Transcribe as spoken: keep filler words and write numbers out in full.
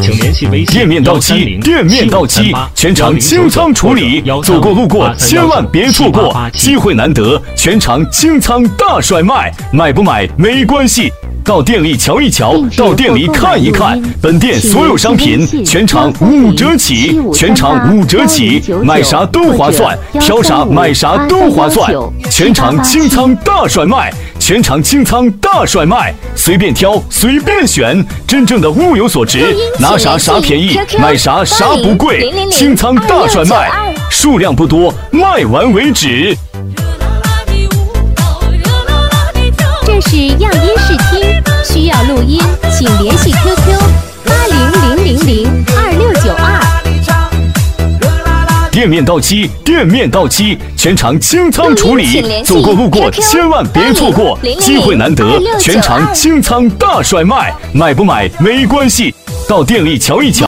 请联系微信。 店面到期，店面到期，全场清仓处理，走过路过千万别错过，机会难得，全场清仓大甩卖，买不买没关系。到店里瞧一瞧，到店里看一看，本店所有商品全场五折起，全场五折起，买啥都划算，挑啥买啥都划算，全场清仓大甩卖，全场清仓大甩卖，随便挑随便选，真正的物有所值，拿啥啥便宜，买啥啥不贵，清仓大甩卖，数量不多，卖完为止。 这是样音试听，需要录音，请联系 Q Q 八零零零零二六九二。 店面到期，店面到期，全场清仓处理，走过路过千万别错过，机会难得，全场清仓大甩卖，买不买没关系，到店里瞧一瞧。